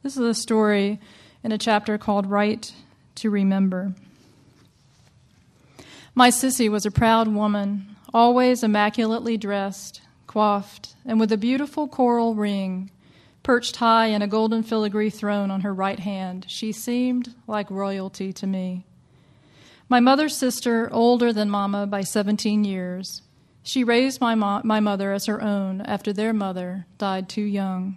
This is a story in a chapter called Right to Remember. My Sissy was a proud woman, always immaculately dressed, coiffed, and with a beautiful coral ring perched high in a golden filigree throne on her right hand. She seemed like royalty to me. My mother's sister, older than Mama by 17 years, she raised my mother as her own after their mother died too young.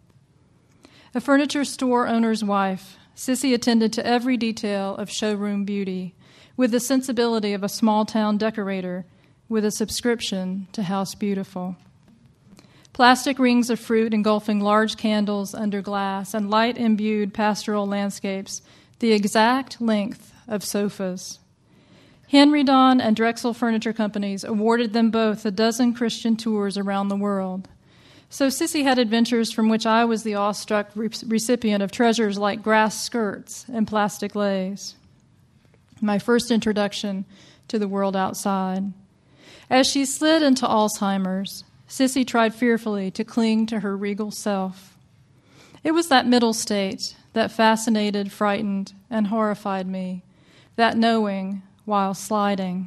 A furniture store owner's wife, Sissy attended to every detail of showroom beauty with the sensibility of a small-town decorator with a subscription to House Beautiful. Plastic rings of fruit engulfing large candles under glass and light-imbued pastoral landscapes, the exact length of sofas. Henry Don and Drexel Furniture Companies awarded them both a dozen Christian tours around the world. So Sissy had adventures from which I was the awestruck recipient of treasures like grass skirts and plastic leis. My first introduction to the world outside. As she slid into Alzheimer's, Sissy tried fearfully to cling to her regal self. It was that middle state that fascinated, frightened, and horrified me, that knowing while sliding.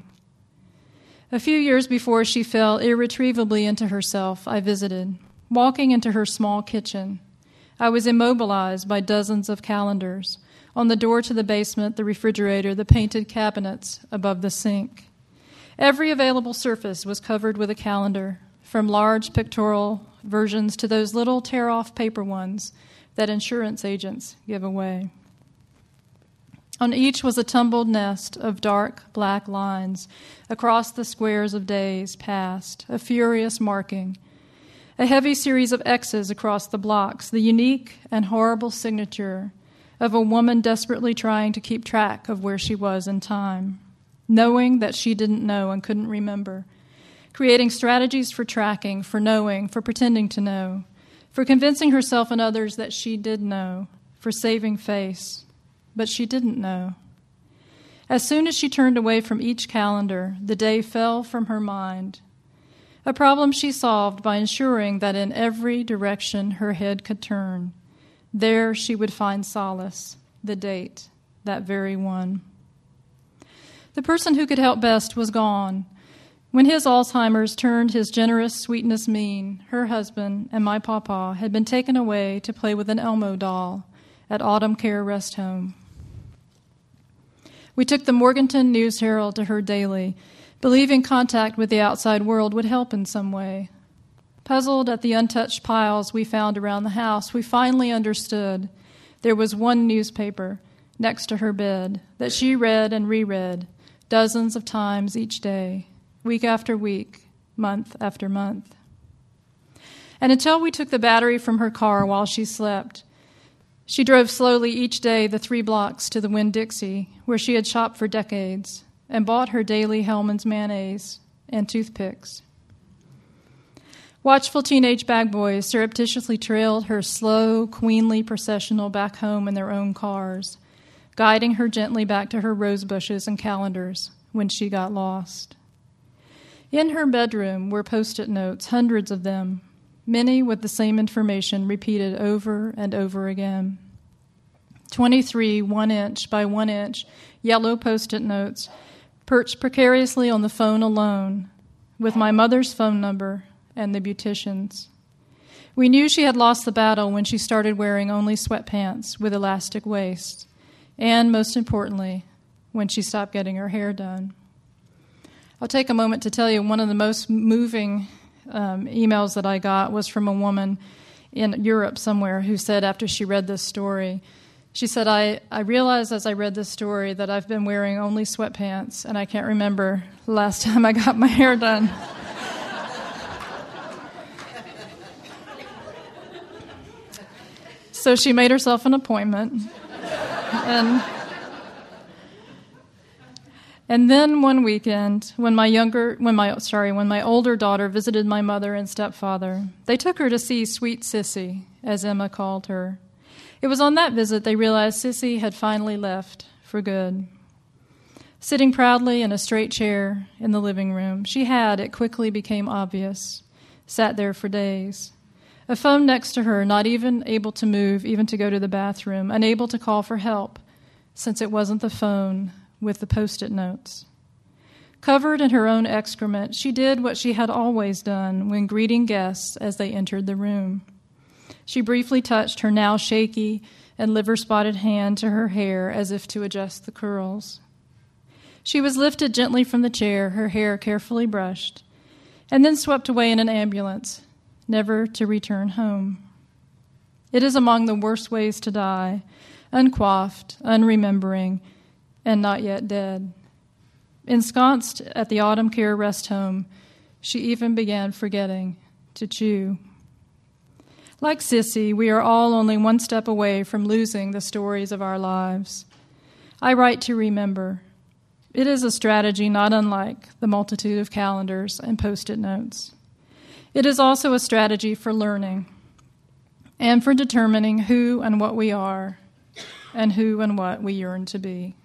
A few years before she fell irretrievably into herself, I visited. Walking into her small kitchen, I was immobilized by dozens of calendars. On the door to the basement, the refrigerator, the painted cabinets above the sink. Every available surface was covered with a calendar, from large pictorial versions to those little tear-off paper ones that insurance agents give away. On each was a tumbled nest of dark black lines across the squares of days past, a furious marking, a heavy series of X's across the blocks, the unique and horrible signature of a woman desperately trying to keep track of where she was in time, knowing that she didn't know and couldn't remember, creating strategies for tracking, for knowing, for pretending to know, for convincing herself and others that she did know, for saving face, but she didn't know. As soon as she turned away from each calendar, the day fell from her mind, a problem she solved by ensuring that in every direction her head could turn, there she would find solace, the date, that very one. The person who could help best was gone. When his Alzheimer's turned his generous sweetness mean, her husband and my pawpaw had been taken away to play with an Elmo doll at Autumn Care Rest Home. We took the Morganton News-Herald to her daily, believing contact with the outside world would help in some way. Puzzled at the untouched piles we found around the house, we finally understood there was one newspaper next to her bed that she read and reread dozens of times each day, week after week, month after month. And until we took the battery from her car while she slept, she drove slowly each day the 3 blocks to the Winn-Dixie, where she had shopped for decades, and bought her daily Hellmann's mayonnaise and toothpicks. Watchful teenage bag boys surreptitiously trailed her slow, queenly processional back home in their own cars, guiding her gently back to her rose bushes and calendars when she got lost. In her bedroom were Post-it notes, hundreds of them, many with the same information repeated over and over again. 23 1-inch by 1-inch yellow Post-it notes perched precariously on the phone alone, with my mother's phone number and the beautician's. We knew she had lost the battle when she started wearing only sweatpants with elastic waists, and, most importantly, when she stopped getting her hair done. I'll take a moment to tell you one of the most moving emails that I got was from a woman in Europe somewhere who said after she read this story, she said, I realized as I read this story that I've been wearing only sweatpants, and I can't remember the last time I got my hair done. So she made herself an appointment. And then one weekend, when my older daughter visited my mother and stepfather, they took her to see Sweet Sissy, as Emma called her. It was on that visit they realized Sissy had finally left for good. Sitting proudly in a straight chair in the living room, she had, it quickly became obvious, sat there for days. A phone next to her, not even able to move, even to go to the bathroom, unable to call for help, since it wasn't the phone with the Post-it notes. Covered in her own excrement, she did what she had always done when greeting guests as they entered the room. She briefly touched her now shaky and liver-spotted hand to her hair as if to adjust the curls. She was lifted gently from the chair, her hair carefully brushed, and then swept away in an ambulance, never to return home. It is among the worst ways to die, uncoiffed, unremembering, and not yet dead. Ensconced at the Autumn Care Rest Home, she even began forgetting to chew. Like Sissy, we are all only one step away from losing the stories of our lives. I write to remember. It is a strategy not unlike the multitude of calendars and Post-it notes. It is also a strategy for learning and for determining who and what we are and who and what we yearn to be.